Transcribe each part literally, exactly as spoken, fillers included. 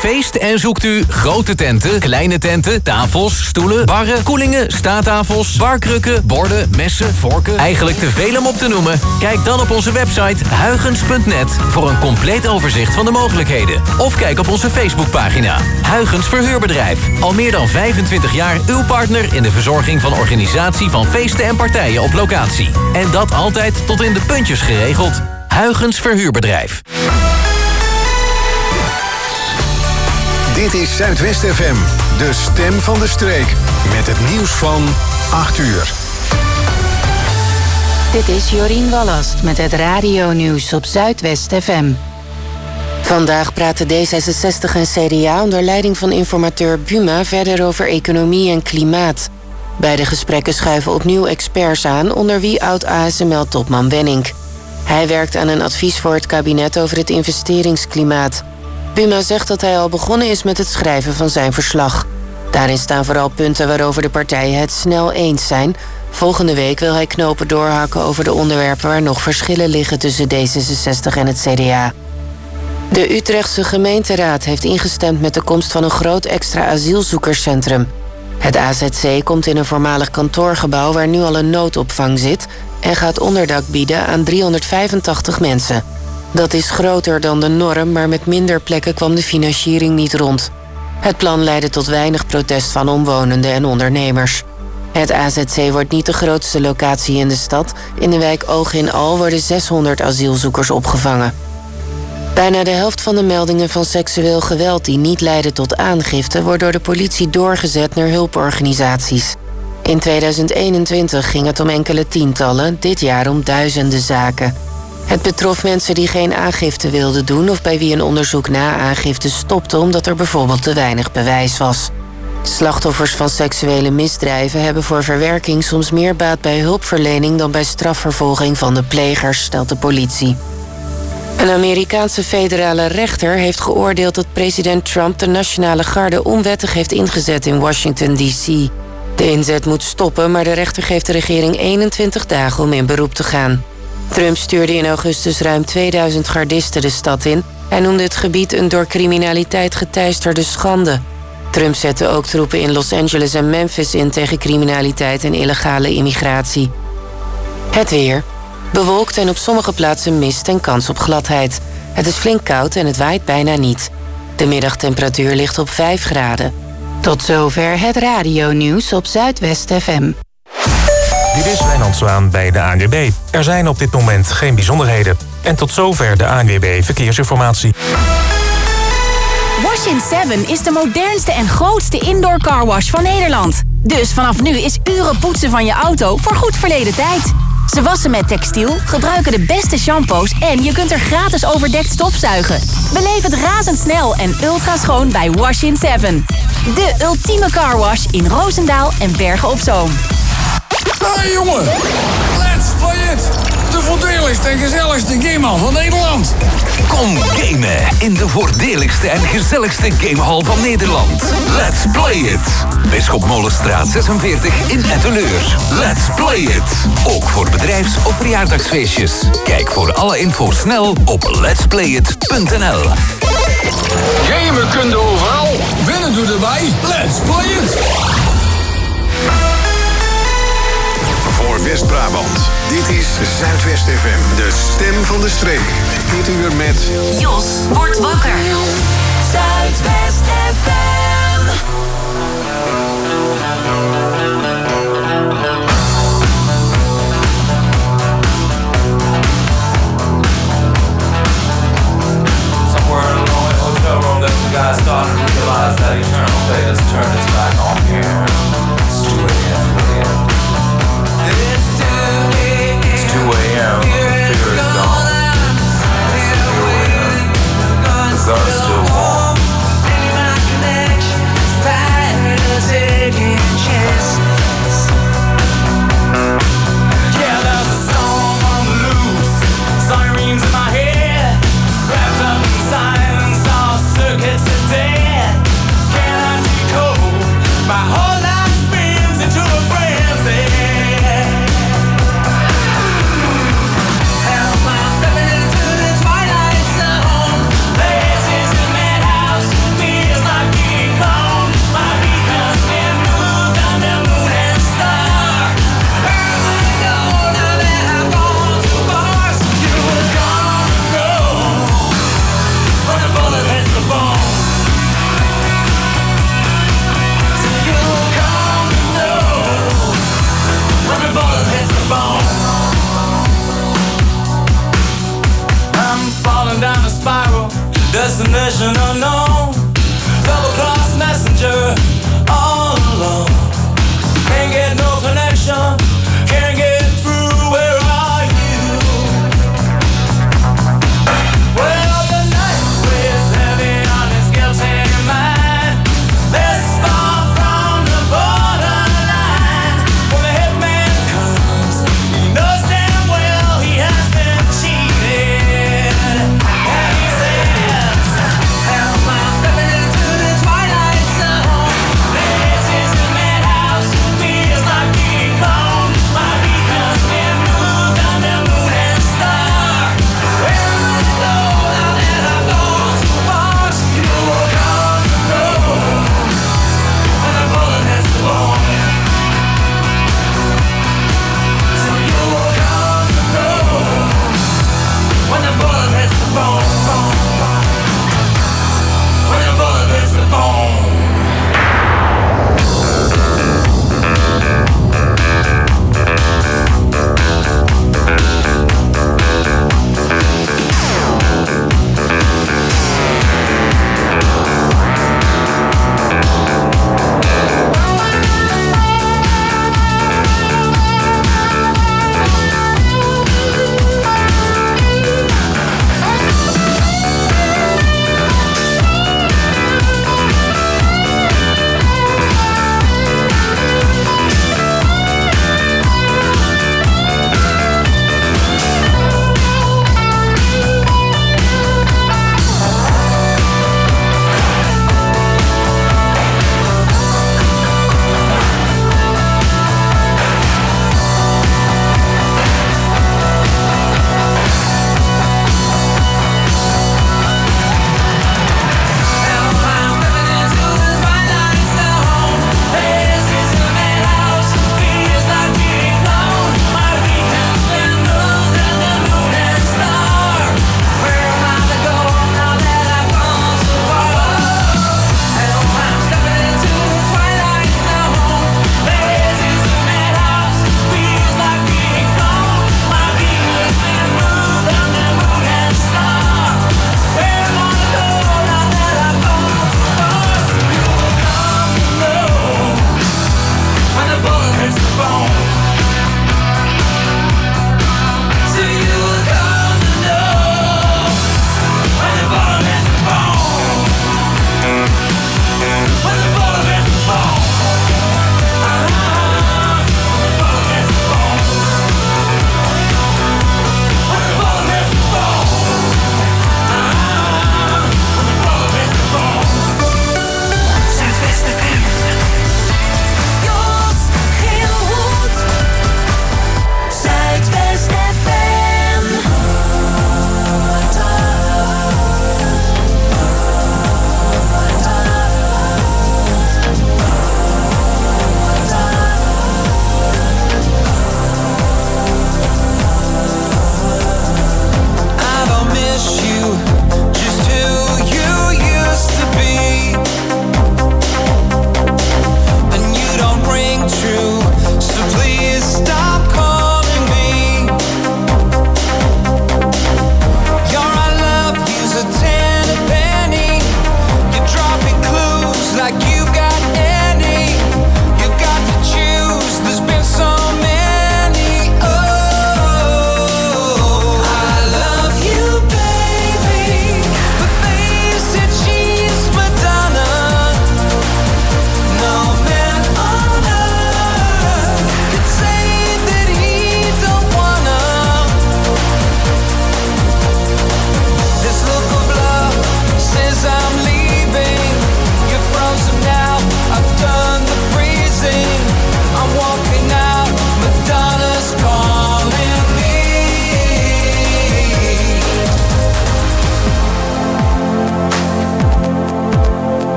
feest en zoekt u grote tenten, kleine tenten, tafels, stoelen, barren, koelingen, staattafels, barkrukken, borden, messen, vorken. Eigenlijk te veel om op te noemen. Kijk dan op onze website huygens punt net voor een compleet overzicht van de mogelijkheden. Of kijk op onze Facebookpagina. Huygens Verhuurbedrijf. Al meer dan vijfentwintig jaar uw partner in de verzorging van organisatie van feesten en partijen op locatie. En dat altijd tot in de puntjes geregeld. Huygens Verhuurbedrijf. Dit is Zuidwest F M, de stem van de streek. Met het nieuws van acht uur. Dit is Jorien Wallast met het radio-nieuws op Zuidwest F M. Vandaag praten D zesenzestig en C D A onder leiding van informateur Buma verder over economie en klimaat. Beide gesprekken schuiven opnieuw experts aan, onder wie oud-A S M L-topman Wenninck. Hij werkt aan een advies voor het kabinet over het investeringsklimaat. Buma zegt dat hij al begonnen is met het schrijven van zijn verslag. Daarin staan vooral punten waarover de partijen het snel eens zijn. Volgende week wil hij knopen doorhakken over de onderwerpen waar nog verschillen liggen tussen D zesenzestig en het C D A. De Utrechtse gemeenteraad heeft ingestemd met de komst van een groot extra asielzoekerscentrum. Het A Z C komt in een voormalig kantoorgebouw waar nu al een noodopvang zit en gaat onderdak bieden aan driehonderdvijfentachtig mensen. Dat is groter dan de norm, maar met minder plekken kwam de financiering niet rond. Het plan leidde tot weinig protest van omwonenden en ondernemers. Het A Z C wordt niet de grootste locatie in de stad. In de wijk Oog in Al worden zeshonderd asielzoekers opgevangen. Bijna de helft van de meldingen van seksueel geweld die niet leiden tot aangifte wordt door de politie doorgezet naar hulporganisaties. In tweeduizend eenentwintig ging het om enkele tientallen, dit jaar om duizenden zaken. Het betrof mensen die geen aangifte wilden doen of bij wie een onderzoek na aangifte stopte omdat er bijvoorbeeld te weinig bewijs was. Slachtoffers van seksuele misdrijven hebben voor verwerking soms meer baat bij hulpverlening dan bij strafvervolging van de plegers, stelt de politie. Een Amerikaanse federale rechter heeft geoordeeld dat president Trump de Nationale Garde onwettig heeft ingezet in Washington D C. De inzet moet stoppen, maar de rechter geeft de regering eenentwintig dagen om in beroep te gaan. Trump stuurde in augustus ruim tweeduizend gardisten de stad in. Hij noemde het gebied een door criminaliteit geteisterde schande. Trump zette ook troepen in Los Angeles en Memphis in tegen criminaliteit en illegale immigratie. Het weer. Bewolkt en op sommige plaatsen mist en kans op gladheid. Het is flink koud en het waait bijna niet. De middagtemperatuur ligt op vijf graden. Tot zover het radio-nieuws op Zuidwest F M. Dit is Wijnand Zwaan bij de A N W B. Er zijn op dit moment geen bijzonderheden. En tot zover de A N W B Verkeersinformatie. Wash in seven is de modernste en grootste indoor carwash van Nederland. Dus vanaf nu is uren poetsen van je auto voor goed verleden tijd. Ze wassen met textiel, gebruiken de beste shampoos en je kunt er gratis overdekt stofzuigen. Beleef het razendsnel en ultra schoon bij Wash in seven. De ultieme carwash in Roosendaal en Bergen op Zoom. Hey jongen, let's play it! De voordeligste en gezelligste gamehall van Nederland. Kom gamen in de voordeligste en gezelligste gamehall van Nederland. Let's play it! Bisschop Molenstraat zesenveertig in Etteleur. Let's play it! Ook voor bedrijfs- of verjaardagsfeestjes. Kijk voor alle info snel op lets play it punt n l. Gamen kun je overal, winnen doe erbij. Let's play it! Voor West-Brabant. Dit is Zuidwest F M, de stem van de streek. Dit uur met Jos wordt wakker. Zuidwest F M. Somewhere in a lonely hotel room, that the guy started to realize that eternal fate has turned its back on here. It's two a.m. It's two a.m. Fear is gone. The gun is still warm. Yeah, there's a storm on the loose. Sirens in my head. Wrapped up in silence, all circuits are dead. Can I decode? My whole life spins into a friend.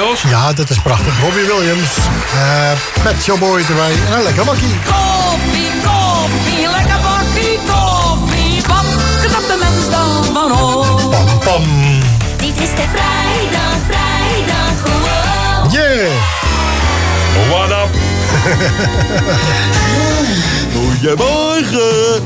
Jos? Ja, dat is prachtig. Robbie Williams, uh, Pet Shop Boys erbij en een lekker makkie. Koffie, koffie, lekker bakkie koffie. Wat knapt de mens dan van ons? Pam, pam. Dit is de vrijdag, vrijdag gewoon. Yeah. What up? Goedemorgen.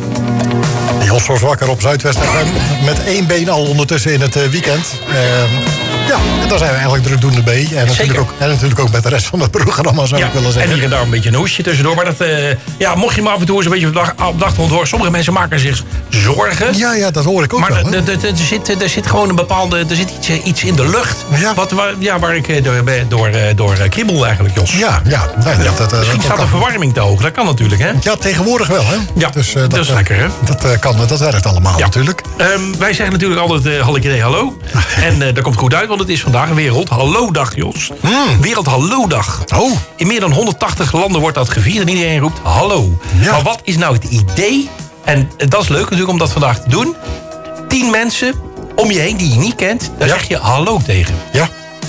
Jos was wakker op Zuidwest F M. Met één been al ondertussen in het uh, weekend. Uh, ja, en daar zijn we eigenlijk drukdoende bij. En natuurlijk, ook, en natuurlijk ook met de rest van het programma, zou ja, ik willen zeggen. En hier en daar een beetje een hoesje tussendoor. Maar dat, uh, ja, mocht je me af en toe eens een beetje op de, op de achtergrond horen. Sommige mensen maken zich zorgen. Ja, ja, dat hoor ik ook maar wel. Maar er zit, er zit gewoon een bepaalde... Er zit iets, iets in de lucht. Ja. Wat, waar, ja, waar ik door, door, door kriebel eigenlijk, Jos. Ja, ja. Nee, ja. Dat, dat, Misschien dat staat de verwarming te hoog. Dat kan natuurlijk, hè? Ja, tegenwoordig wel, hè? Ja, dus, uh, dat, dat is uh, lekker, hè? Dat, uh, kan, dat werkt allemaal ja. natuurlijk. Um, wij zeggen natuurlijk altijd uh, hallo, hallo. En uh, dat komt goed uit, want het is vandaag Wereld Hallo-dag, Jos. Mm. Wereld Hallo-dag. Oh. In meer dan honderdtachtig landen wordt dat gevierd en iedereen roept hallo. Ja. Maar wat is nou het idee? En uh, dat is leuk natuurlijk om dat vandaag te doen. Tien mensen om je heen die je niet kent, daar ja. zeg je hallo tegen. Ja.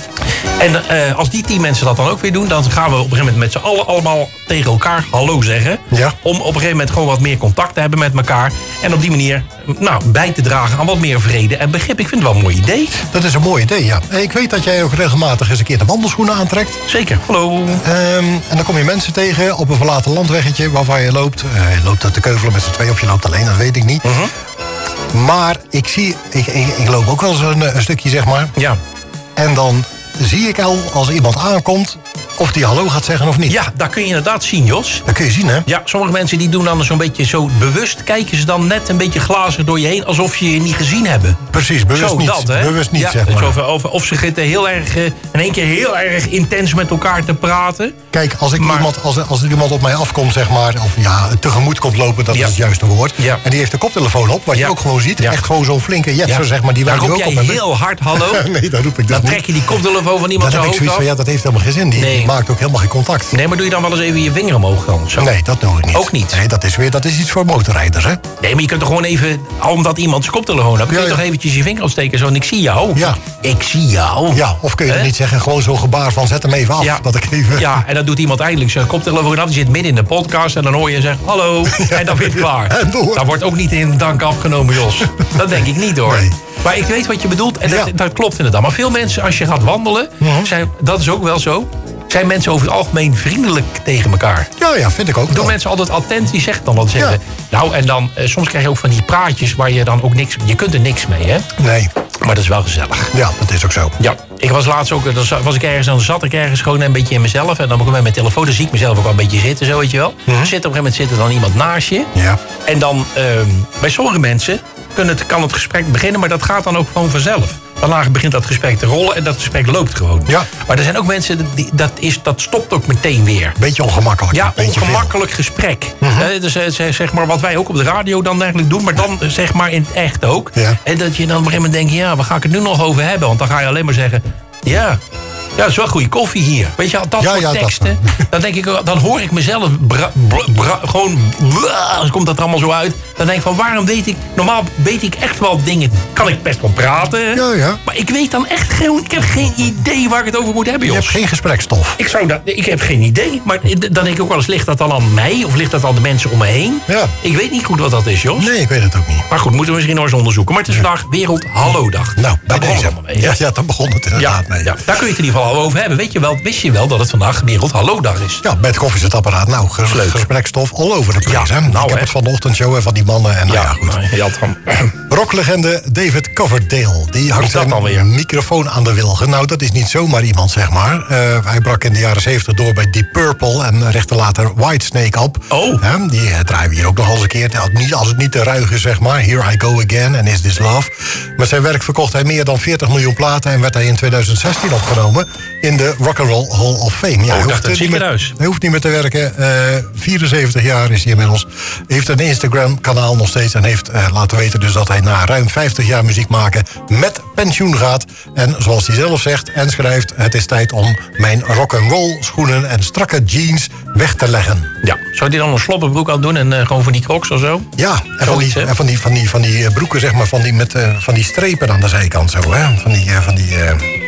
En uh, als die tien mensen dat dan ook weer doen, dan gaan we op een gegeven moment met z'n allen allemaal tegen elkaar hallo zeggen. Ja. Om op een gegeven moment gewoon wat meer contact te hebben met elkaar. En op die manier nou, bij te dragen aan wat meer vrede en begrip. Ik vind het wel een mooi idee. Dat is een mooi idee, ja. Ik weet dat jij ook regelmatig eens een keer de wandelschoenen aantrekt. Zeker, hallo. Um, en dan kom je mensen tegen op een verlaten landweggetje waarvan je loopt. Uh, je loopt uit de keuvelen met z'n twee of je loopt alleen, dat weet ik niet. Uh-huh. Maar ik zie, ik, ik, ik loop ook wel eens een, een stukje, zeg maar. Ja. En dan zie ik al, als iemand aankomt, of die hallo gaat zeggen of niet. Ja, dat kun je inderdaad zien, Jos. Dat kun je zien, hè? Ja, sommige mensen die doen dan zo'n beetje zo bewust, kijken ze dan net een beetje glazig door je heen, alsof je je niet gezien hebben. Precies, bewust zo, niet. Dat, hè? Bewust niet, ja, zeg maar. Of, of, of ze zitten heel erg, uh, in één keer heel erg intens met elkaar te praten. Kijk, als, ik maar, iemand, als, als er iemand op mij afkomt, zeg maar, of ja, tegemoet komt lopen, dat ja. is het juiste woord. Ja. En die heeft de koptelefoon op, wat ja. je ook gewoon ziet. Ja. Echt gewoon zo'n flinke jetser, ja. zeg maar, die wij ook op hebben. Dan roep jij heel hard hallo. Nee, dat roep ik dus Dan niet. trek je die koptelefoon van iemand zo hoofd af. Van, ja, dat heeft helemaal geen zin. Die, nee. die maakt ook helemaal geen contact. Nee, maar doe je dan wel eens even je vinger omhoog dan? Zo? Nee, dat doe ik niet. Ook niet? Nee, dat is, weer, dat is iets voor motorrijders, hè? Nee, maar je kunt toch gewoon even, omdat iemand zijn koptelefoon hebt, kun je ja, ja. toch eventjes je vinger opsteken zo en ik zie jou. Ja. Ik zie jou. Ja, of kun je niet zeggen, gewoon zo'n gebaar van zet hem even af. Ja. Dat ik even... ja, en dan doet iemand eindelijk zijn koptelefoon af. Die zit midden in de podcast en dan hoor je zeggen hallo. Ja. En dan ben je klaar. Dat wordt ook niet in dank afgenomen, Jos. Dat denk ik niet, hoor. Nee. Maar ik weet wat je bedoelt en dat, ja. dat klopt inderdaad. Maar veel mensen, als je gaat wandelen, mm-hmm. zijn, dat is ook wel zo, zijn mensen over het algemeen vriendelijk tegen elkaar. Ja, ja, vind ik ook. Doen wel. Mensen altijd attent, die zeggen dan wat zeggen. Ja. Nou, en dan, uh, soms krijg je ook van die praatjes waar je dan ook niks... Je kunt er niks mee, hè? Nee. Maar dat is wel gezellig. Ja, dat is ook zo. Ja, ik was laatst ook, dan was ik ergens, dan zat ik ergens gewoon een beetje in mezelf. En dan begon ik met mijn telefoon, dan zie ik mezelf ook wel een beetje zitten, zo weet je wel. Mm-hmm. Zit op een gegeven moment zit er dan iemand naast je. Ja. En dan, uh, bij sommige mensen kan het, kan het gesprek beginnen, maar dat gaat dan ook gewoon vanzelf. Daarna begint dat gesprek te rollen en dat gesprek loopt gewoon. Ja. Maar er zijn ook mensen, die, dat, is, dat stopt ook meteen weer. Beetje ongemakkelijk. Ja, beetje ongemakkelijk veel. gesprek. Mm-hmm. He, dus zeg maar wat wij ook op de radio dan eigenlijk doen, maar dan zeg maar in het echt ook. Ja. En dat je dan op een gegeven moment denkt, ja, waar ga ik het nu nog over hebben? Want dan ga je alleen maar zeggen, ja... Ja, dat is wel goede koffie hier. Weet je, dat ja, soort ja, teksten. Dat dan denk ik, dan hoor ik mezelf bra, bra, bra, gewoon... Bra, komt dat er allemaal zo uit. Dan denk ik van, waarom weet ik... Normaal weet ik echt wel dingen. Kan ik best wel praten. Ja, ja. Maar ik weet dan echt gewoon... Ik heb geen idee waar ik het over moet hebben, Jos. Je hebt geen gesprekstof. Ik, zou dat, ik heb geen idee. Maar dan denk ik ook wel eens, ligt dat dan aan mij? Of ligt dat aan de mensen om me heen? Ja. Ik weet niet goed wat dat is, Jos. Nee, ik weet het ook niet. Maar goed, moeten we misschien nog eens onderzoeken. Maar het is vandaag Wereld Hallo-dag. Nou, bij daar deze. Mee, ja, ja, daar begon het inderdaad ja, mee. Ja, daar kun je het in ieder geval over hebben. Weet je wel, wist je wel dat het vandaag Wereld Hallo-dag is? Ja, bij het koffiezetapparaat. Nou, ges- gesprekstof all over de place. Ja, hè? nou, ik heb hè. het van de ochtendshow en van die mannen. En, nou, ja, ja, goed. Nou, je had van... Rocklegende David Coverdale. Die hangt zijn microfoon aan de wilgen. Nou, dat is niet zomaar iemand, zeg maar. Uh, hij brak in de jaren zeventig door bij Deep Purple en richtte later Whitesnake op. Oh. He, die uh, draaien we hier ook nog eens een keer. Als het niet te ruig is, zeg maar. Here I Go Again en Is This Love. Met zijn werk verkocht hij meer dan veertig miljoen platen en werd hij in tweeduizend zestien opgenomen in de Rock'n'Roll Hall of Fame. Ja, oh, hij, hoeft hoeft niet meer, hij hoeft niet meer te werken. Uh, vierenzeventig jaar is hij inmiddels. Heeft een Instagram-kanaal nog steeds en heeft uh, laten weten dus dat hij na ruim vijftig jaar muziek maken met pensioen gaat. En zoals hij zelf zegt en schrijft, het is tijd om mijn rock'n'roll schoenen en strakke jeans weg te leggen. Ja, zou hij dan een sloppenbroek aan doen en uh, gewoon van die crocs of zo? Ja, en van die, en van die, van die, van die broeken zeg maar, van die, met uh, van die strepen aan de zijkant zo, hè? Van die, uh, van die uh,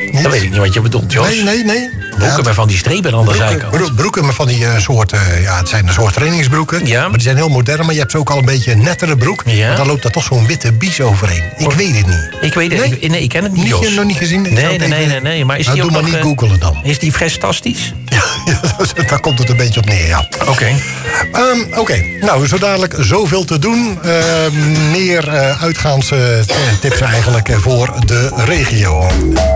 Niet? Dat weet ik niet wat je bedoelt, Jos. Nee, nee, nee. Broeken Ja, met van die strepen aan de broeken, zijkant. bro- broeken met van die uh, soort, uh, ja, het zijn een soort trainingsbroeken. Ja. Maar die zijn heel modern, maar je hebt ze ook al een beetje een nettere broek. Ja. Maar dan loopt daar toch zo'n witte bies overheen. Ik weet het niet. Ik weet het, Nee? ik, nee, ik ken het niet, Niet, Jos. nog niet gezien? Ik zou Nee, het nee, nee, even- nee, nee. Maar is Nou, die doe ook maar nog, niet eh, googelen dan. Is die fantastisch? Ja, ja, daar komt het een beetje op neer, ja. Oké. Okay. Um, Oké, okay. Nou, zo dadelijk zoveel te doen. Uh, meer uh, uitgaanstips eigenlijk uh, voor de regio.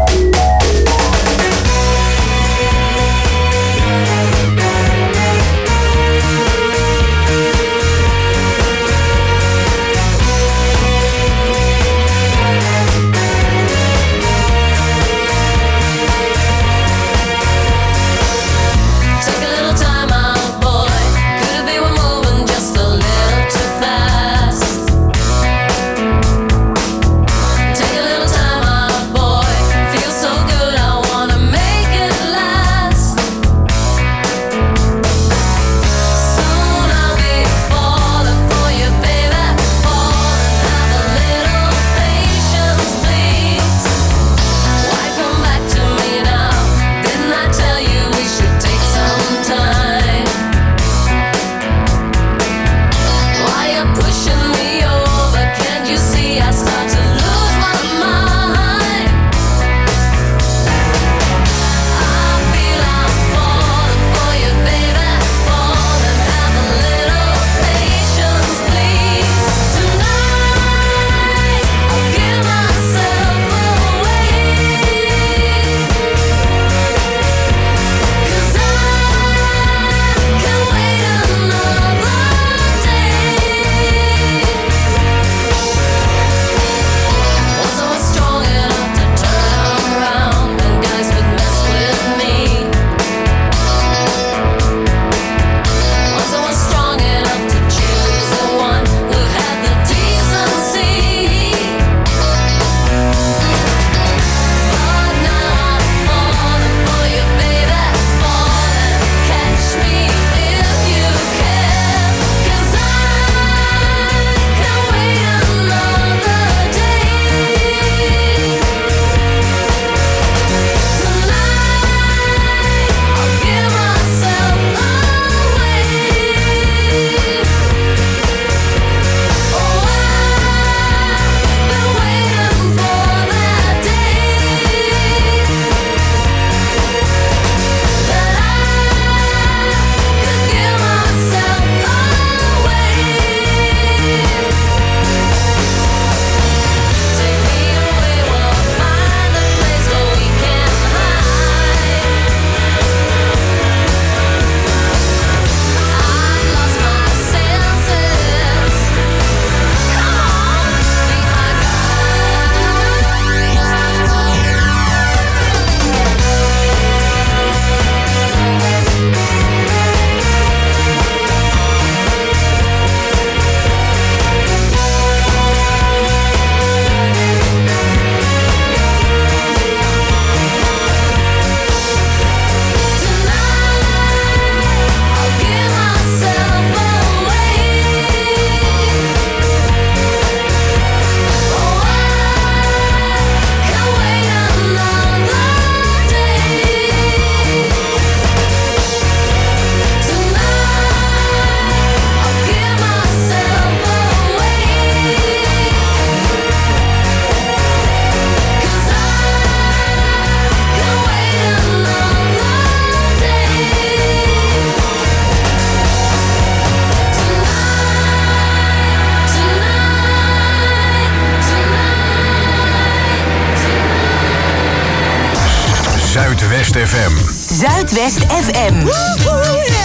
Zuidwest F M. Zuidwest F M. Woehoe, yeah.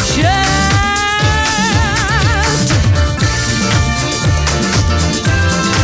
Shirt.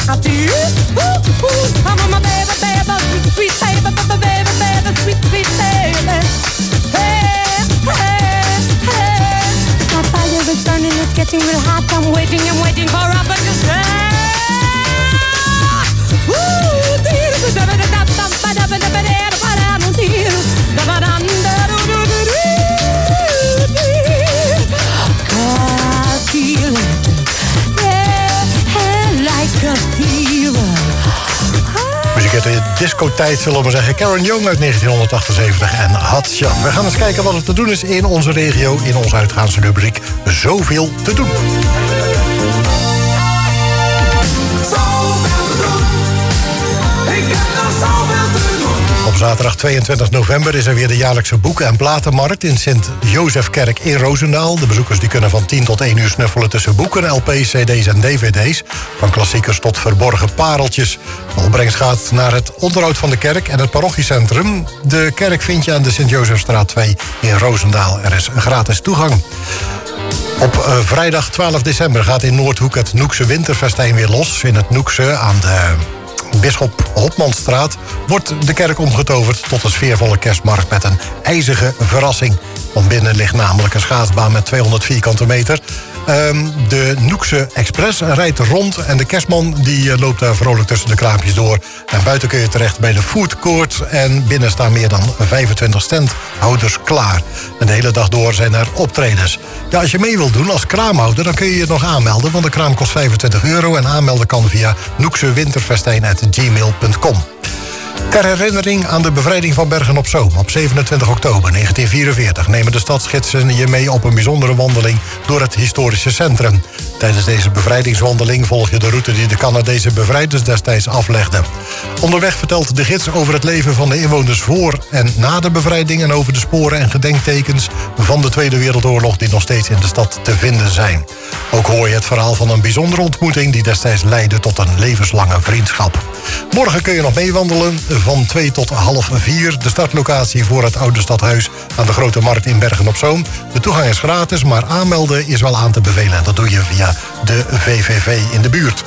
I feel. Ooh, ooh, come on, my baby, baby, sweet, sweet baby, baby, baby, baby, sweet, sweet baby. Hey, hey, hey. My fire is burning, it's getting real hot. I'm waiting, I'm waiting for a to say. Ooh, dear, da da da da da da da da da da da da da I feel it, yeah, like a fever. Muziek uit de discotijd, zullen we maar zeggen. Karen Young uit negentien achtenzeventig en Hot Shot. We gaan eens kijken wat er te doen is in onze regio, in onze uitgaansrubriek. Zoveel te doen. Op zaterdag tweeëntwintig november is er weer de jaarlijkse boeken- en platenmarkt in Sint-Jozefkerk in Roosendaal. De bezoekers die kunnen van tien tot één uur snuffelen tussen boeken, L P's, C D's en D V D's. Van klassiekers tot verborgen pareltjes. De opbrengst gaat naar het onderhoud van de kerk en het parochiecentrum. De kerk vind je aan de Sint-Jozefstraat twee in Roosendaal. Er is gratis toegang. Op uh, vrijdag twaalf december gaat in Noordhoek het Noekse Winterfestijn weer los. In het Noekse aan de Bisschop Hopmanstraat wordt de kerk omgetoverd tot een sfeervolle kerstmarkt met een ijzige verrassing. Van binnen ligt namelijk een schaatsbaan met tweehonderd vierkante meter. Um, de Noekse Express rijdt rond en de kerstman die uh, loopt daar vrolijk tussen de kraampjes door. En buiten kun je terecht bij de food court en binnen staan meer dan vijfentwintig standhouders klaar. En de hele dag door zijn er optredens. Ja, als je mee wilt doen als kraamhouder, dan kun je je nog aanmelden, want de kraam kost vijfentwintig euro en aanmelden kan via noeksewinterfestijn apenstaartje gmail punt com. Ter herinnering aan de bevrijding van Bergen-op-Zoom op zevenentwintig oktober negentien vierenveertig... nemen de stadsgidsen je mee op een bijzondere wandeling door het historische centrum. Tijdens deze bevrijdingswandeling volg je de route die de Canadese bevrijders destijds aflegden. Onderweg vertelt de gids over het leven van de inwoners voor en na de bevrijding en over de sporen en gedenktekens van de Tweede Wereldoorlog die nog steeds in de stad te vinden zijn. Ook hoor je het verhaal van een bijzondere ontmoeting die destijds leidde tot een levenslange vriendschap. Morgen kun je nog meewandelen van twee tot half vier. De startlocatie voor het Oude Stadhuis aan de Grote Markt in Bergen-op-Zoom. De toegang is gratis, maar aanmelden is wel aan te bevelen. En dat doe je via de V V V in de buurt.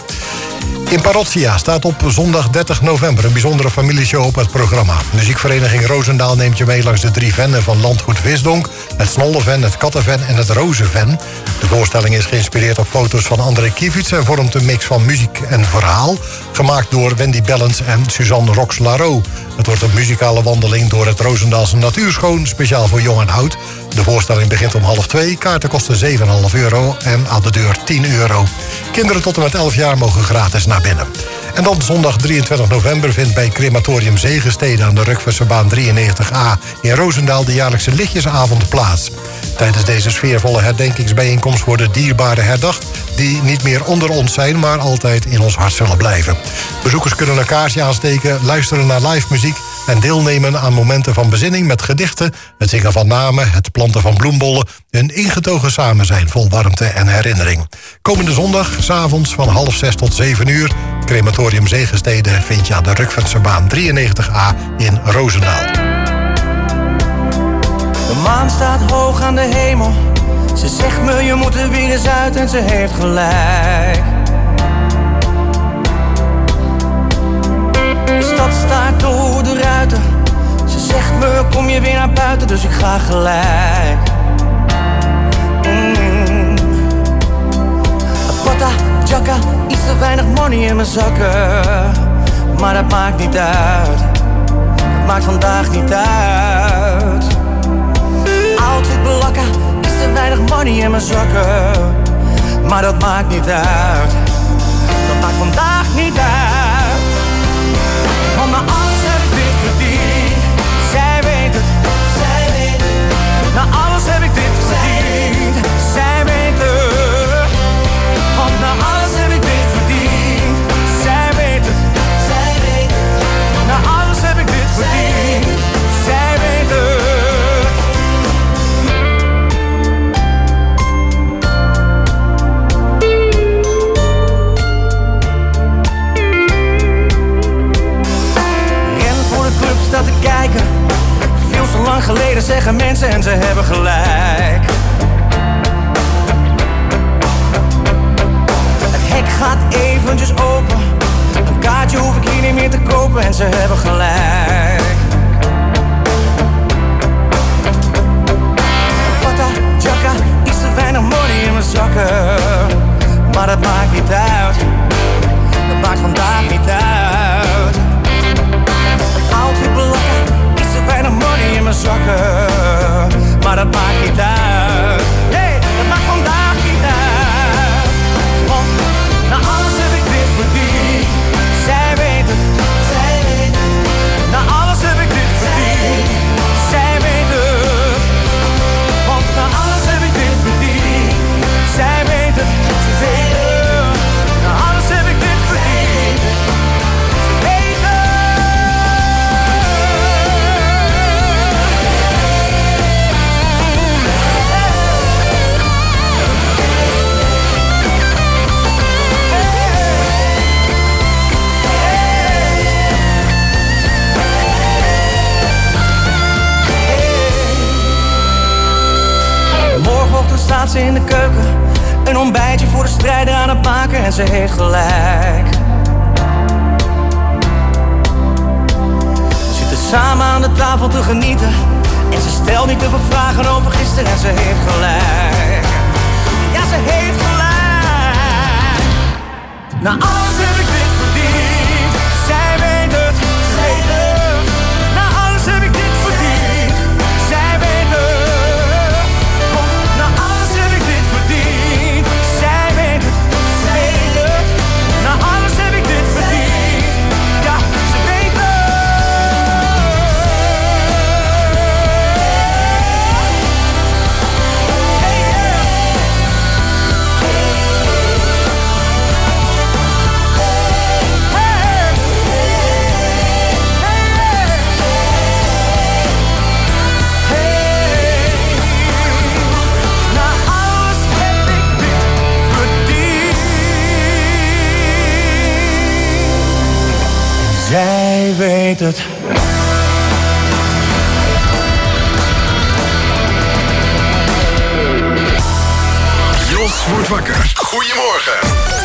In Parousia staat op zondag dertig november een bijzondere familieshow op het programma. Muziekvereniging Roosendaal neemt je mee langs de drie vennen van Landgoed Visdonk. Het Snolleven, het Kattenven en het Rozenven. De voorstelling is geïnspireerd op foto's van André Kievits en vormt een mix van muziek en verhaal. Gemaakt door Wendy Bellens en Suzanne Rox-Laro. Het wordt een muzikale wandeling door het Roosendaalse natuurschoon, speciaal voor jong en oud. De voorstelling begint om half twee, kaarten kosten zeven komma vijf euro en aan de deur tien euro. Kinderen tot en met elf jaar mogen gratis naar binnen. En dan zondag drieëntwintig november vindt bij Crematorium Zegenstede aan de Rukversebaan drieënnegentig A in Roosendaal de jaarlijkse lichtjesavond plaats. Tijdens deze sfeervolle herdenkingsbijeenkomst worden dierbaren herdacht die niet meer onder ons zijn, maar altijd in ons hart zullen blijven. Bezoekers kunnen een kaarsje aansteken, luisteren naar live muziek en deelnemen aan momenten van bezinning met gedichten, het zingen van namen, het planten van bloembollen, een ingetogen samen zijn vol warmte en herinnering. Komende zondag, 's avonds van half zes tot zeven uur, Crematorium Zegenstede vind je aan de Rukversebaan drieënnegentig A in Roosendaal. De maan staat hoog aan de hemel. Ze zegt me je moet er weer eens uit en ze heeft gelijk. De stad staart door de ruiten. Ze zegt me kom je weer naar buiten, dus ik ga gelijk. mm. Pata, jacka, iets te weinig money in mijn zakken. Maar dat maakt niet uit. Dat maakt vandaag niet uit. Outfit belakka, is te weinig money in mijn zakken. Maar dat maakt niet uit. Dat maakt vandaag niet uit. Want na alles heb ik dit verdiend. Zij weet het, zij weet het. Na alles heb ik dit verdiend. Zij weet het. Want na alles heb ik dit verdiend. Zij weet het, zij weet het. Na alles heb ik dit verdiend. Zij weet het. Staat te kijken. Veel zo lang geleden zeggen mensen en ze hebben gelijk. Het hek gaat eventjes open. kaartje hoef ik hier niet meer te kopen en ze hebben gelijk. Pata, jacka, iets te weinig money in mijn zakken. Maar dat maakt niet uit, dat maakt vandaag niet uit. Outfit belakken, iets te weinig money in mijn zakken. Maar dat maakt niet uit, nee, dat maakt vandaag niet uit. Want na alles heb ik dit verdiend. Zij weet het, zij weet het. Na alles heb ik dit verdiend. Zij weet het. Want na alles heb ik dit verdiend. Zij weet het, ze weet het. Na alles heb ik dit verdiend. Ze weet het. Morgenochtend staat ze in de keuken, een ontbijtje voor de strijder aan het maken en ze heeft gelijk. We zitten samen aan de tafel te genieten en ze stelt niet te veel vragen over gisteren en ze heeft gelijk. Ja, ze heeft gelijk. Na alles heb ik dit verdiend. Zij weet het, ze weet het. Na alles heb ik dit verdiend. Zij weet het. Want na alles heb ik dit verdiend. Zij weet het, ze weet het. Na alles heb ik dit verdiend. Ja, ze weet het. Hey, yeah. Zij weet het. Jos wordt wakker. Goedemorgen.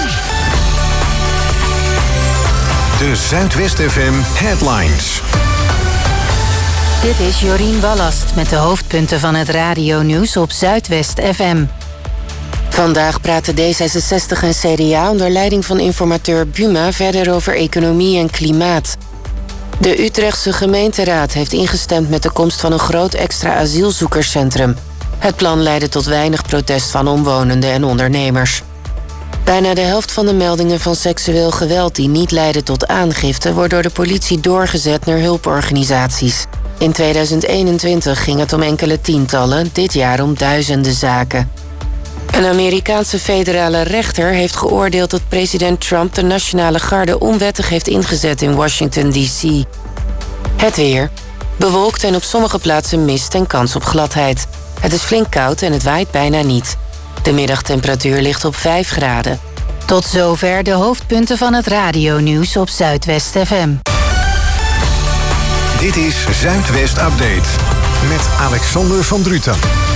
De Zuidwest F M Headlines. Dit is Jorien Ballast met de hoofdpunten van het radionieuws op Zuidwest F M. Vandaag praten D zesenzestig en C D A onder leiding van informateur Buma verder over economie en klimaat. De Utrechtse gemeenteraad heeft ingestemd met de komst van een groot extra asielzoekerscentrum. Het plan leidde tot weinig protest van omwonenden en ondernemers. Bijna de helft van de meldingen van seksueel geweld die niet leiden tot aangifte wordt door de politie doorgezet naar hulporganisaties. In tweeduizend eenentwintig ging het om enkele tientallen, dit jaar om duizenden zaken. Een Amerikaanse federale rechter heeft geoordeeld dat president Trump de Nationale Garde onwettig heeft ingezet in Washington D C. Het weer. Bewolkt en op sommige plaatsen mist en kans op gladheid. Het is flink koud en het waait bijna niet. De middagtemperatuur ligt op vijf graden. Tot zover de hoofdpunten van het radionieuws op Zuidwest F M. Dit is Zuidwest Update met Alexander van Druten.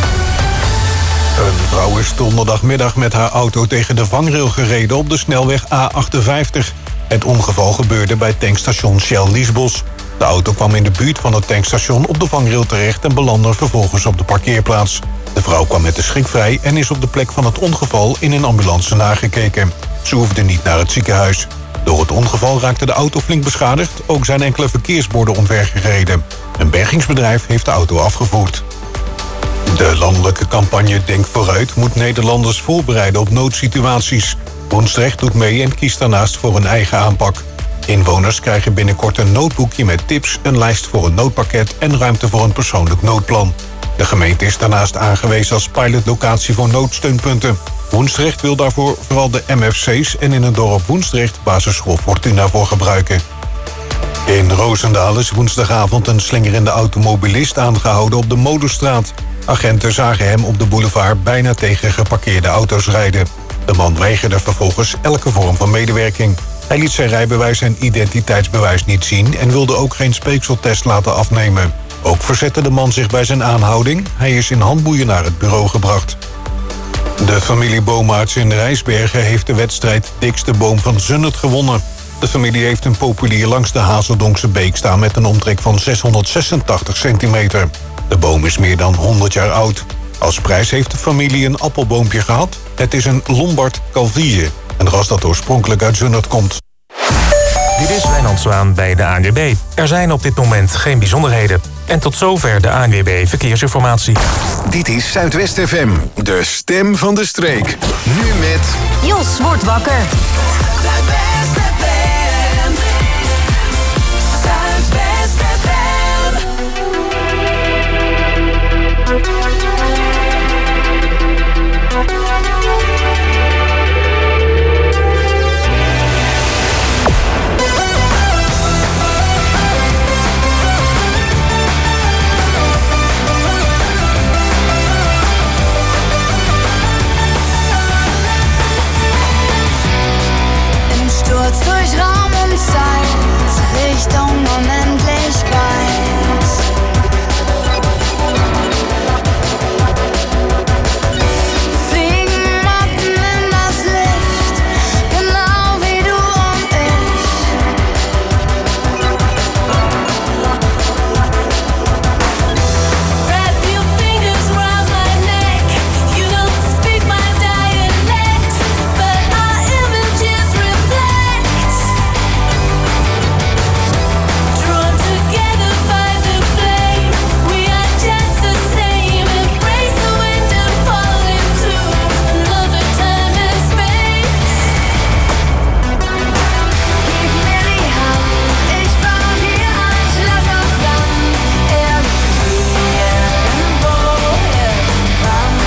Een vrouw is donderdagmiddag met haar auto tegen de vangrail gereden op de snelweg A achtenvijftig. Het ongeval gebeurde bij tankstation Shell Liesbos. De auto kwam in de buurt van het tankstation op de vangrail terecht en belandde vervolgens op de parkeerplaats. De vrouw kwam met de schrik vrij en is op de plek van het ongeval in een ambulance nagekeken. Ze hoefde niet naar het ziekenhuis. Door het ongeval raakte de auto flink beschadigd. Ook zijn enkele verkeersborden omvergereden. Een bergingsbedrijf heeft de auto afgevoerd. De landelijke campagne Denk Vooruit moet Nederlanders voorbereiden op noodsituaties. Woensdrecht doet mee en kiest daarnaast voor een eigen aanpak. Inwoners krijgen binnenkort een noodboekje met tips, een lijst voor een noodpakket en ruimte voor een persoonlijk noodplan. De gemeente is daarnaast aangewezen als pilotlocatie voor noodsteunpunten. Woensdrecht wil daarvoor vooral de M F C's en in het dorp Woensdrecht basisschool Fortuna voor gebruiken. In Roosendaal is woensdagavond een slingerende automobilist aangehouden op de Molenstraat. Agenten zagen hem op de boulevard bijna tegen geparkeerde auto's rijden. De man weigerde vervolgens elke vorm van medewerking. Hij liet zijn rijbewijs en identiteitsbewijs niet zien en wilde ook geen speekseltest laten afnemen. Ook verzette de man zich bij zijn aanhouding. Hij is in handboeien naar het bureau gebracht. De familie Boomaerts in Rijsbergen heeft de wedstrijd Dikste Boom van Zunert gewonnen. De De familie heeft een populier langs de Hazeldonkse Beek staan met een omtrek van zeshonderdzesentachtig centimeter. De boom is meer dan honderd jaar oud. Als prijs heeft de familie een appelboompje gehad. Het is een Lombard Calville, een ras dat oorspronkelijk uit Zundert komt. Dit is Wijnand Zwaan bij de A N W B. Er zijn op dit moment geen bijzonderheden. En tot zover de A N W B Verkeersinformatie. Dit is Zuidwest F M, de stem van de streek. Nu met... Jos wordt wakker. Zuidwest F M. Zuidwest F M. Durch Raum und Zeit, Richtung Unendlichkeit. Fliegen Motten in das Licht, genau wie du und ich. Wrap your fingers round my neck. You don't speak my dialect, but our images reflect. Drawn together by the flame, we are just the same. Embrace the wind and fall into another time and space. Gib mir die Hand, ich bau dir ein Schloss aus Sand. Irgendwie, irgendwo, irgendwann.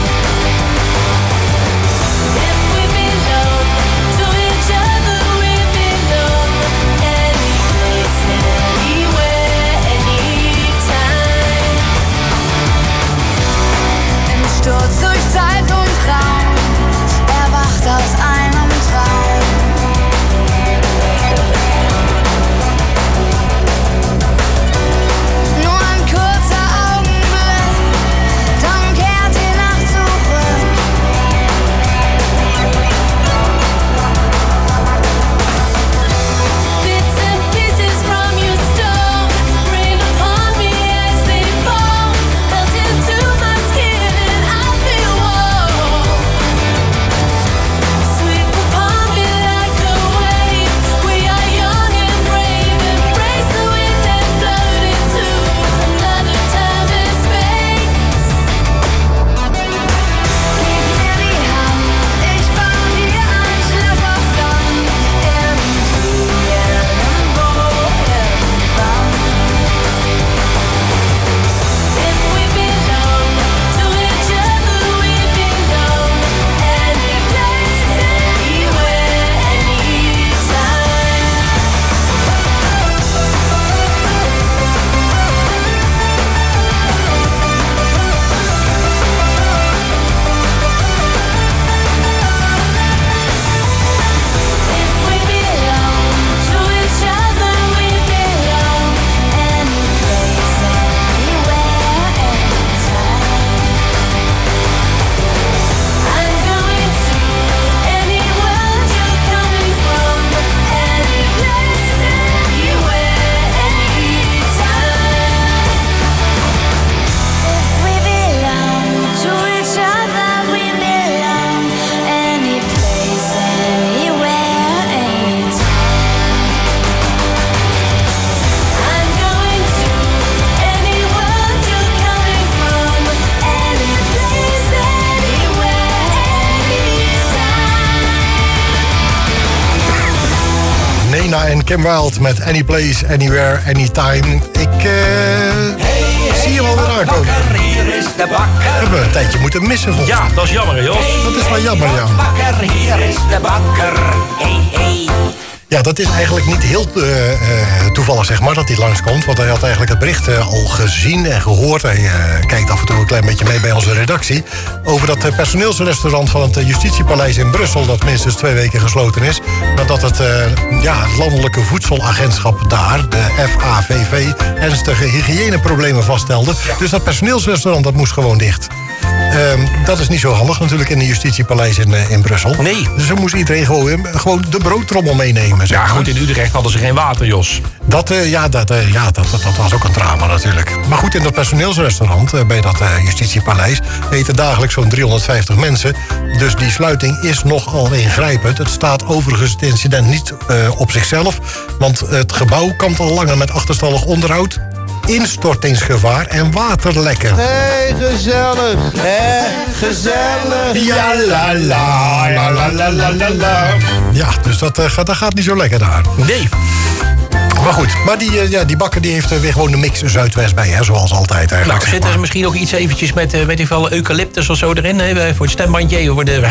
If we belong to each other, we belong any place, anywhere, anytime. Im Sturz durch Zeit und Raum, erwacht aus einem Traum. Nur ein kurzer Augenblick, dann kehrt die Nacht zurück. Bits and pieces from your stone rain upon me as they fall, melt into my skin and I feel warm. Sweep upon me like a wave. We are young and brave. Embrace the wind and float into another time and space. Gib mir die Hand, ich bau dir ein Schloss aus Sand. Irgendwie, irgendwo, irgendwann. If we belong to each other, we belong any place, anywhere, anytime. If we belong to each other, we belong any place, anywhere, anytime. I'm going to any world you're coming from, any place, anywhere, anytime. If we belong to each other, we belong any place, anywhere, anytime. I'm going to any world you're coming from, any place, anywhere, anytime. Nena en Kim Wilde met Any Place, Anywhere, Anytime. Ik eh, zie hem alweer aankomen. Hier is de bakker. Hebben we een tijdje moeten missen volgens Ja, dat is jammer, hè, Jos. Dat is wel jammer, ja. Bakker, hier is de bakker. Hey, hey. Ja, dat is eigenlijk niet heel eh, eh, toevallig, zeg maar, dat hij langskomt. Want hij had eigenlijk het bericht eh, al gezien en gehoord. Hij eh, kijkt af en toe een klein beetje mee bij onze redactie. Over dat eh, personeelsrestaurant van het eh, Justitiepaleis in Brussel, dat minstens twee weken gesloten is. Nadat het, eh, ja, het Landelijke Voedselagentschap daar, de F A V V, ernstige hygiëneproblemen vaststelde. Dus dat personeelsrestaurant, dat moest gewoon dicht. Um, dat is niet zo handig natuurlijk in het justitiepaleis in, uh, in Brussel. Nee. Dus dan moest iedereen gewoon, gewoon de broodtrommel meenemen. Zeg ja, maar. goed, in Utrecht hadden ze geen water, Jos. Dat, uh, ja, dat, uh, ja dat, dat, dat was ook een drama natuurlijk. Maar goed, in dat personeelsrestaurant uh, bij dat uh, justitiepaleis eten dagelijks zo'n driehonderdvijftig mensen. Dus die sluiting is nogal ingrijpend. Het staat overigens het incident niet uh, op zichzelf. Want het gebouw kampt al langer met achterstallig onderhoud, instortingsgevaar en waterlekken. Hey, gezellig, hè? Gezellig. Ja, la, la, la, la, la, la, la, la. Ja, dus dat, uh, gaat, dat gaat niet zo lekker daar. Nee. Maar goed, maar die, uh, ja, die bakker die heeft uh, weer gewoon de mix Zuidwest bij, hè, zoals altijd eigenlijk. Nou, zitten er misschien ook iets eventjes met, uh, weet ik wel, eucalyptus of zo erin, hè, voor het stembandje, voor de...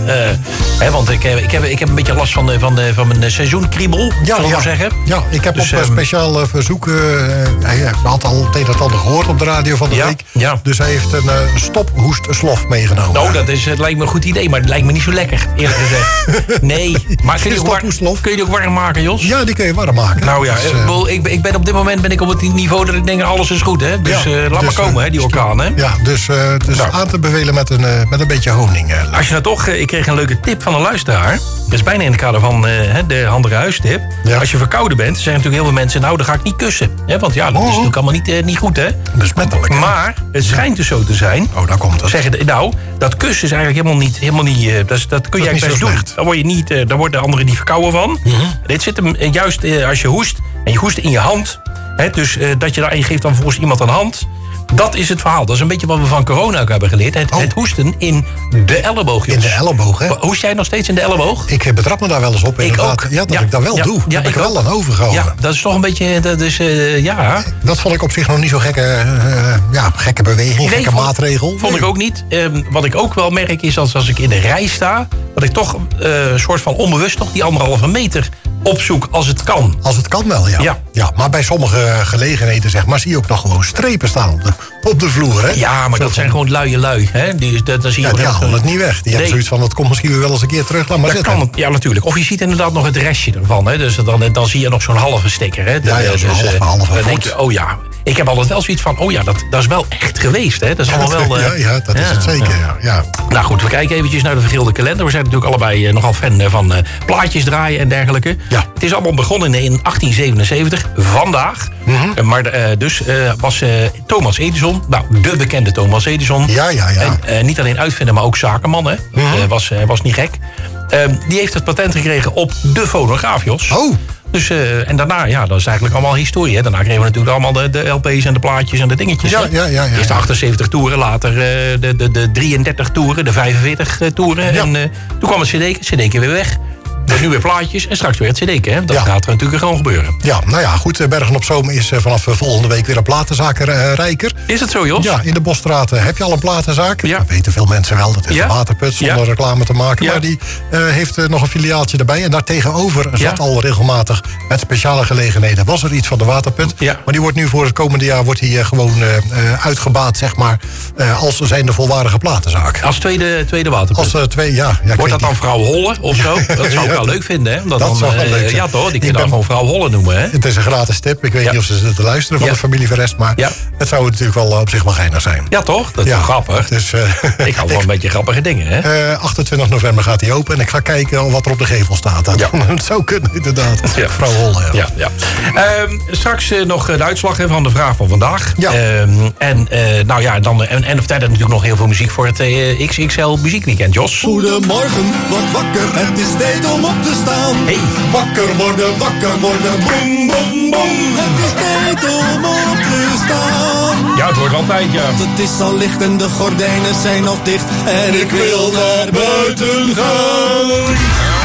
hè, want ik, uh, ik, heb, ik heb een beetje last van, uh, van, uh, van mijn seizoenkriebel, ja, zal ik ja. maar zeggen. Ja, ik heb dus, op een um, speciaal uh, verzoek, uh, hij had al het een en ander gehoord op de radio van de ja, week. Ja. Dus hij heeft een uh, stophoestslof meegenomen. Nou, dat is, het lijkt me een goed idee, maar het lijkt me niet zo lekker, eerlijk gezegd. Nee, maar kun je, ook warm, kun je die ook warm maken, Jos? Ja, die kun je warm maken. Nou ja, dus, uh, ik, ik ben op dit moment ben ik op het niveau dat ik denk, alles is goed, hè? Dus ja, uh, laat dus, maar komen, hè, die orkaan, hè? Ja, dus, uh, dus nou. aan te bevelen met een, uh, met een beetje honing. Uh, Als je nou toch, uh, ik kreeg een leuke tip van een luisteraar. Dat is bijna in het kader van uh, de handige huistip. Ja. Als je verkouden bent, zeggen natuurlijk heel veel mensen, nou, dan ga ik niet kussen. Hè? Want ja, dat oh. is natuurlijk allemaal niet, uh, niet goed, hè? Besmettelijk, hè? Maar het schijnt dus zo te zijn. Oh, daar komt het. Zeggen, nou, dat kussen is eigenlijk helemaal niet, helemaal niet, uh, dat, dat kun je eigenlijk best doen. Dan word je niet, uh, dan worden de anderen niet verkouden van. Mm-hmm. Dit zit hem uh, juist uh, als je hoest, en je hoest in je hand. He, dus uh, dat je daar, en je geeft dan volgens iemand een hand. Dat is het verhaal. Dat is een beetje wat we van corona ook hebben geleerd. Het, oh. het hoesten in de elleboog. In de elleboog, hè? Hoest jij nog steeds in de elleboog? Ik betrap me daar wel eens op. Ik ook. Ja, dat ja. ik dat wel ja. doe. Ja, dat heb ik er wel ook. aan overgehouden. Ja, dat is toch een beetje, dat is, uh, ja. Dat vond ik op zich nog niet zo gekke, uh, ja, gekke beweging, nee, gekke vond, maatregel. Vond nee. ik ook niet. Um, wat ik ook wel merk is als, als ik in de rij sta, dat ik toch uh, een soort van onbewust toch die anderhalve meter opzoek als het kan. Als het kan wel, ja. ja. ja maar bij sommige gelegenheden, zeg maar, zie je ook nog gewoon strepen staan op de, op de vloer, hè? Ja, maar Zo dat van... zijn gewoon luie lui, hè? Die, dat, dat zie je ja, die halen het niet weg. Die nee. hebben zoiets van, dat komt misschien wel eens een keer terug, laat maar dat zitten. Kan, ja, natuurlijk. Of je ziet inderdaad nog het restje ervan, hè? Dus dan, dan zie je nog zo'n halve sticker, hè? Ja, ja, zo'n dus, halve, halve dan denk je, oh ja. Ik heb altijd wel zoiets van, oh ja, dat, dat is wel echt geweest, hè? Dat is allemaal wel... Uh, ja, ja, dat ja, is het zeker, ja. ja. Nou goed, we kijken eventjes naar de vergilde kalender. We zijn natuurlijk allebei uh, nogal fan uh, van uh, plaatjes draaien en dergelijke. Ja. Het is allemaal begonnen in achttien zevenenzeventig, vandaag. Mm-hmm. Uh, maar uh, dus uh, was uh, Thomas Edison, nou, de bekende Thomas Edison. Ja, ja, ja. En, uh, niet alleen uitvinder, maar ook zakenman, hè? Dat mm-hmm. uh, was, uh, was niet gek. Uh, die heeft het patent gekregen op de fonograaf, Jos. Oh. Dus, uh, en daarna, ja, dat is eigenlijk allemaal historie. Hè. Daarna kregen we natuurlijk allemaal de, de L P's en de plaatjes en de dingetjes. Ja, ja, ja, ja, Eerst de achtenzeventig toeren, later uh, de, de, de drieëndertig toeren, de vijfenveertig toeren. Ja. En uh, toen kwam het cd'tje, cd'tje weer weg. Dus nu weer plaatjes en straks weer het cd'tje. Hè. Dat ja. gaat er natuurlijk gewoon gebeuren. Ja, nou ja, goed. Bergen op Zoom is uh, vanaf uh, volgende week weer een platenzaak uh, rijker. Is het zo, Jos? Ja, in de Bosstraat uh, heb je al een platenzaak. Ja. Dat weten veel mensen wel. Dat is ja. een waterput zonder ja. reclame te maken. Ja. Maar die uh, heeft uh, nog een filiaaltje erbij. En daartegenover zat ja. al regelmatig met speciale gelegenheden. Was er iets van de waterput. Ja. Maar die wordt nu voor het komende jaar wordt die, uh, gewoon uh, uh, uitgebaat, zeg maar. Uh, als zijnde volwaardige platenzaak. Als tweede, tweede waterput? Als uh, twee, ja. ja wordt dat dan vrouw Holle of zo? Dat zou ik wel leuk vinden, hè? Dat, dat dan, zou wel leuk zijn. Ja toch, die kun je dan gewoon vrouw Holle noemen, hè? Het is een gratis tip. Ik weet ja. niet of ze zitten te luisteren van ja. de familie Verest. Maar ja. het zou natuurlijk wel op zich wel geinig zijn. Ja toch? Dat is ja. wel grappig. Dus, uh, ik hou wel een beetje grappige dingen, hè? Uh, achtentwintig november gaat hij open. En ik ga kijken wat er op de gevel staat. Dat ja. zou kunnen, inderdaad. Ja. Vrouw Holle, ja. ja, ja. Uh, straks uh, nog de uitslag hè, van de vraag van vandaag. Ja. Uh, en uh, nou ja, dan en, en of tijd natuurlijk nog heel veel muziek voor het uh, X X L muziekweekend, Jos. Goedemorgen, word wakker. Het is tijd om op te staan. Hey. Wakker worden, wakker worden, boem, boem, boem. Het is tijd om op te staan. Ja, het wordt altijd, ja. Want het is al licht en de gordijnen zijn nog dicht. En ik wil naar buiten gaan.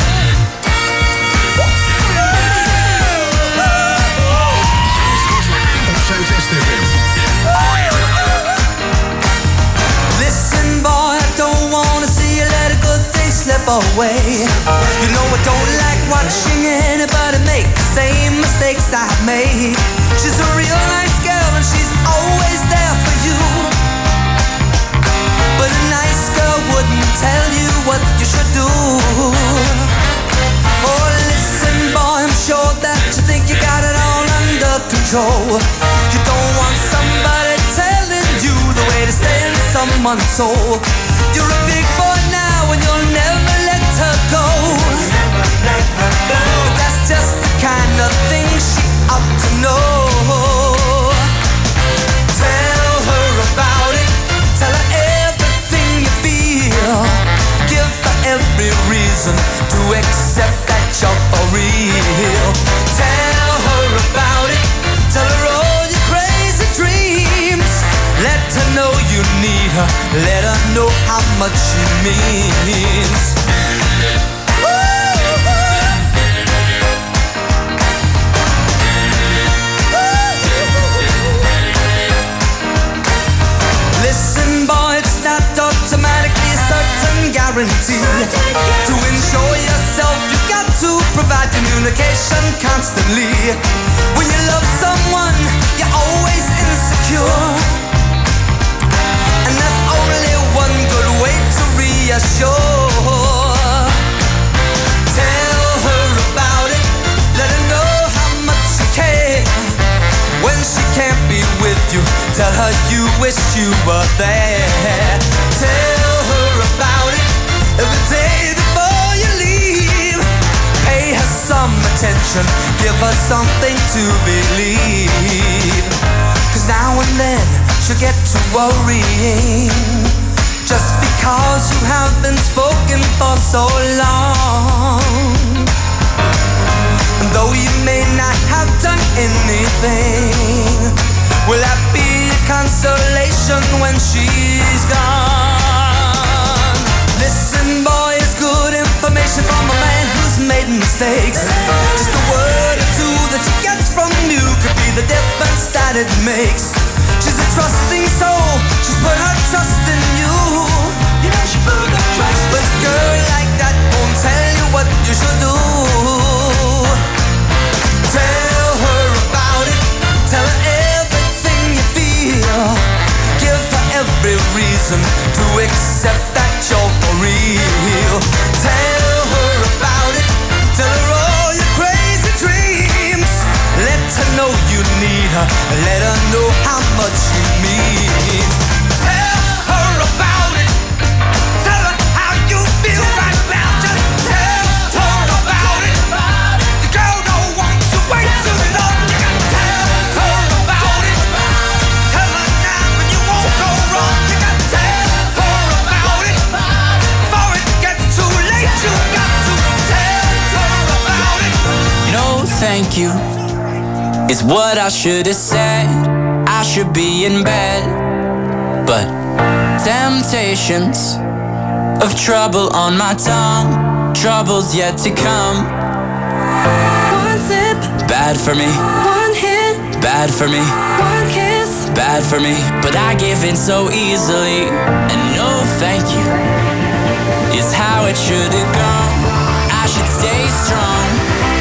Op Zuidwest F M. Listen boy, I don't wanna see you let a good thing slip away. You know I don't like watching anybody make the same mistakes I've made. She's a real nice girl and she's always there for you. But a nice girl wouldn't tell you what you should do. Oh listen boy, I'm sure that you think you got it all under control. You don't want somebody telling you the way to stay in someone months old. You're a big boy now and you'll never let her go. But that's just the kind of thing she ought to know. Tell her about it. Tell her everything you feel. Give her every reason to accept that you're for real. Tell her about it. Tell her all your crazy dreams. Let her know you need her. Let her know how much she means. Listen, boy, it's not automatically a certain guarantee. To ensure yourself, you got to provide communication constantly. When you love someone, you're always insecure. And there's only one good way to reassure. Tell her about it. Let her know how much you care. When she can't be with you, tell her you wish you were there. Tell her about it every day before you leave. Pay her some attention, give her something to believe. Cause now and then she'll get to worrying, just because you have been spoken for so long. And though you may not have done anything, will that be a consolation when she's gone? Listen, boy, it's good information from a man who's made mistakes. Just a word or two that she gets from you could be the difference that it makes. She's a trusting soul, she's put her trust in you. You know she put her trust. But a girl like that won't tell you what you should do. Tell her about it. Tell her everything you feel. Give her every reason to accept that you're for real. Tell her about it. Tell her all your crazy dreams. Let her know you need her. Let her know how much you mean. Tell her about it. Tell her how you feel right now. Just tell her about it. The girl don't want to wait too long. You gotta tell her about it. Tell her now and you won't go wrong. You gotta tell her about it. Before it gets too late, you got to tell her about it. No, thank you. It's what I should have said. I should be in bed, but temptations of trouble on my tongue, trouble's yet to come. One sip, bad for me. One hit, bad for me. One kiss, bad for me. But I give in so easily, and no thank you is how it should have gone. I should stay strong.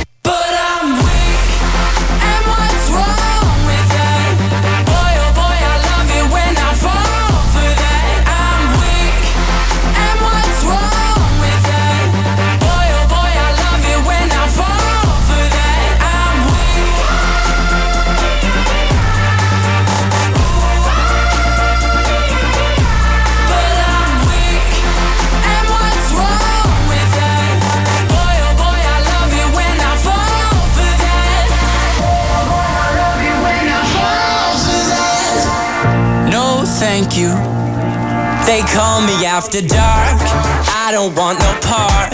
Thank you. They call me after dark. I don't want no part.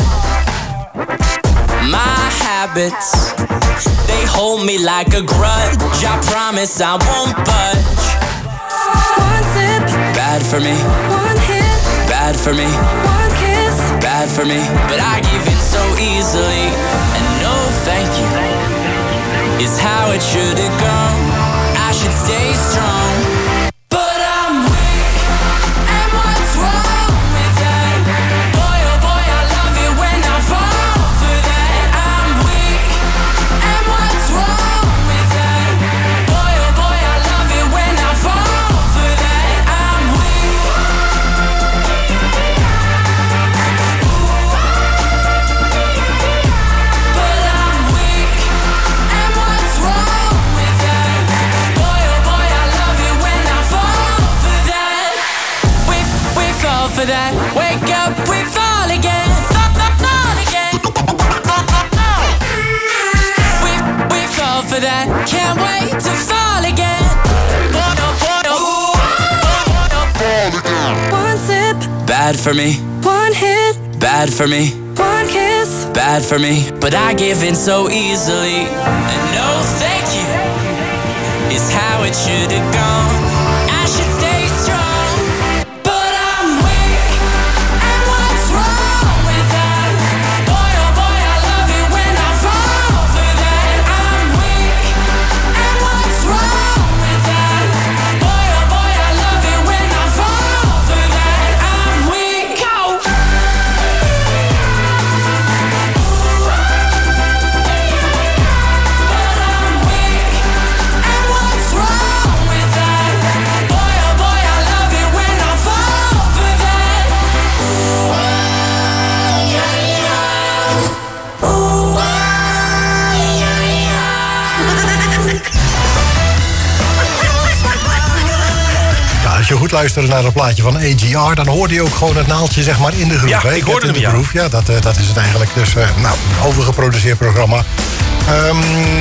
My habits, they hold me like a grudge. I promise I won't budge. One sip, bad for me. One hit, bad for me. One kiss, bad for me. But I give in so easily, and no thank you is how it should have gone. I should stay strong. Can't wait to fall again. One sip, bad for me. One hit, bad for me. One kiss, bad for me. But I give in so easily. And no thank you is how it should have gone. I should stay strong, but I'm weak. And what's wrong with that? Boy, oh boy, I love it when I fall for that. I'm weak. And what's wrong with that? Boy, oh boy, I love it when I fall for that. I'm weak. Oh. Als je goed luisterde naar het plaatje van A G R, dan hoorde je ook gewoon het naaldje zeg maar in de groove. Ja, hè? ik hoorde in hem, de ja. groove. Ja, dat, uh, dat is het eigenlijk. Dus, uh, nou, een overgeproduceerd programma. Um,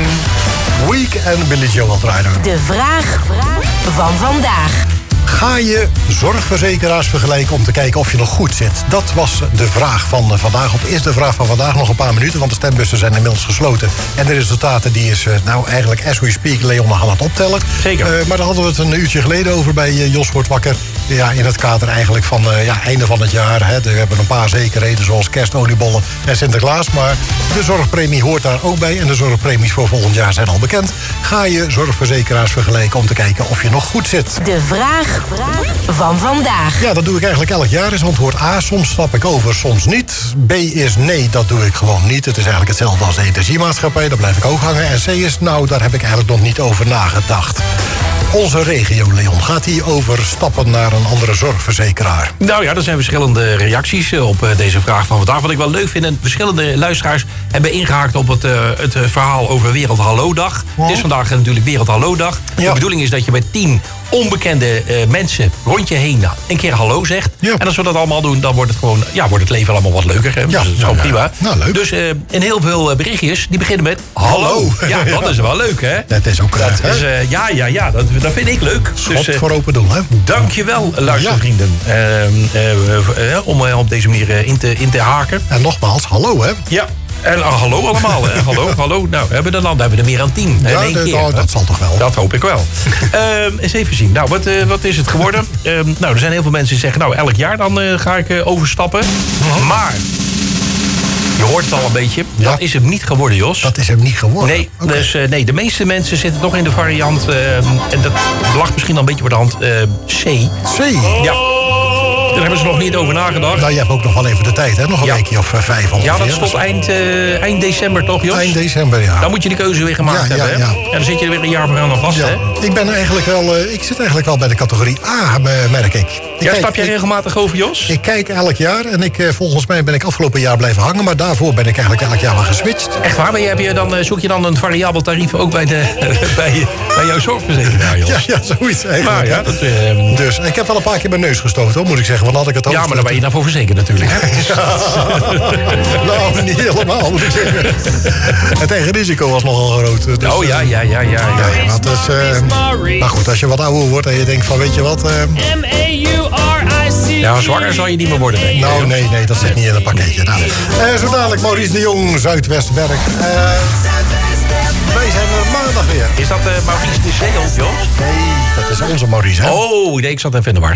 Week en Billy Joel draaien. De vraag van vandaag. Ga je zorgverzekeraars vergelijken om te kijken of je nog goed zit? Dat was de vraag van vandaag. Of is de vraag van vandaag nog een paar minuten? Want de stembussen zijn inmiddels gesloten. En de resultaten die is nou eigenlijk as we speak Leon aan het optellen. Zeker. Uh, maar daar hadden we het een uurtje geleden over bij uh, Jos Wordt Wakker. Ja, in het kader eigenlijk van uh, ja, einde van het jaar. Hè. We hebben een paar zekerheden zoals kerst, oliebollen en Sinterklaas. Maar de zorgpremie hoort daar ook bij. En de zorgpremies voor volgend jaar zijn al bekend. Ga je zorgverzekeraars vergelijken om te kijken of je nog goed zit? De vraag van vandaag. Ja, dat doe ik eigenlijk elk jaar. Is antwoord A. Soms stap ik over, soms niet. B is nee, dat doe ik gewoon niet. Het is eigenlijk hetzelfde als de energiemaatschappij. Daar blijf ik ook hangen. En C is nou, daar heb ik eigenlijk nog niet over nagedacht. Onze regio, Leon, gaat hij overstappen naar een andere zorgverzekeraar? Nou ja, er zijn verschillende reacties op deze vraag van vandaag. Wat ik wel leuk vind, en verschillende luisteraars hebben ingehaakt op het, uh, het verhaal over Wereld Hallo Dag. Oh. Het is vandaag natuurlijk Wereld Hallo Dag. Ja. De bedoeling is dat je bij tien onbekende uh, mensen rond je heen nou, een keer hallo zegt. Ja. En als we dat allemaal doen, dan wordt het gewoon, ja, wordt het leven allemaal wat leuker. Hè? Ja, dus dat is ja, gewoon ja. prima. Nou, leuk. Dus uh, in heel veel berichtjes, die beginnen met hallo. Hallo. Ja, dat Ja. is wel leuk, hè? Dat is ook... Uh, Dat is, uh, ja, ja, ja, dat, dat vind ik leuk. Schot Dus, uh, voor open doel, hè? dankjewel, luistervrienden. Uh, uh, uh, uh, om uh, op deze manier uh, in, te, in te haken. En nogmaals, hallo, hè? Ja. En uh, hallo allemaal, hè? Hallo, hallo. Nou, we hebben er dan, we hebben er meer dan tien. Ja, in één de, keer, oh, dat zal toch wel. Dat hoop ik wel. uh, eens even zien. Nou, wat, uh, wat is het geworden? Uh, nou, er zijn heel veel mensen die zeggen, nou, elk jaar dan uh, ga ik uh, overstappen. Uh-huh. Maar, je hoort het al een beetje, Ja. dat is hem niet geworden, Jos. Dat is hem niet geworden. Nee, Okay. dus, uh, nee, de meeste mensen zitten nog in de variant, uh, en dat lag misschien al een beetje voor de hand, uh, C. C. Ja. Daar hebben ze nog niet over nagedacht. Nou, je hebt ook nog wel even de tijd, hè? Nog een Ja. weekje of uh, vijf ongeveer. Ja, dat stond eind, uh, eind december toch, Jos? Eind december, ja. Dan moet je de keuze weer gemaakt Ja, ja, hebben, hè? ja. En dan zit je er weer een jaar voor aan vast, Ja, hè? ik ben eigenlijk wel, uh, ik zit eigenlijk wel bij de categorie A, me- merk ik. ik Ja, kijk, stap jij ik, regelmatig over, Jos? ik kijk elk jaar en ik, uh, volgens mij ben ik afgelopen jaar blijven hangen, maar daarvoor ben ik eigenlijk elk jaar wel geswitcht. Echt waar? Ben je, heb je dan, uh, zoek je dan een variabel tarief ook bij, de, bij, bij jouw zorgverzekeraar, Jos? Ja, ja, zoiets eigenlijk. Maar ja, hè. dat, uh, Dus ik heb wel een paar keer mijn neus gestoten, hoor, moet ik zeggen. Want had ik het ja, maar dan ben je daarvoor verzekerd natuurlijk. Nou, niet helemaal, moet ik zeggen. Het eigen risico was nogal groot. Dus, oh ja, ja, ja, ja. ja. ja, dat is, uh, maar goed, als je wat ouder wordt en je denkt van, weet je wat... Uh, Ja, zwanger zal je niet meer worden, denk ik. nou, nee, nee, dat zit niet in een pakketje. Nou, uh, zo dadelijk Maurice de Jong, Zuidwestwerk. Uh, wij zijn er maandag weer. Is dat uh, Maurice de Zeehond, Jos? Nee, dat is onze Maurice, hè? Oh, nee, ik zat even in de war.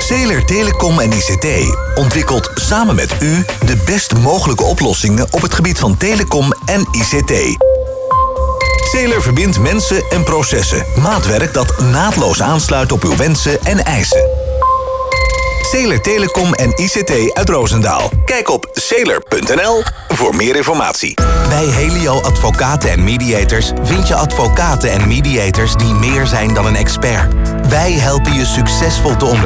Zeler Telecom en I C T ontwikkelt samen met u de best mogelijke oplossingen op het gebied van telecom en I C T. Zeler verbindt mensen en processen. Maatwerk dat naadloos aansluit op uw wensen en eisen. Zeler Telecom en I C T uit Roosendaal. Kijk op zeler punt n l voor meer informatie. Bij Helio Advocaten en Mediators vind je advocaten en mediators die meer zijn dan een expert. Wij helpen je succesvol te ondernemen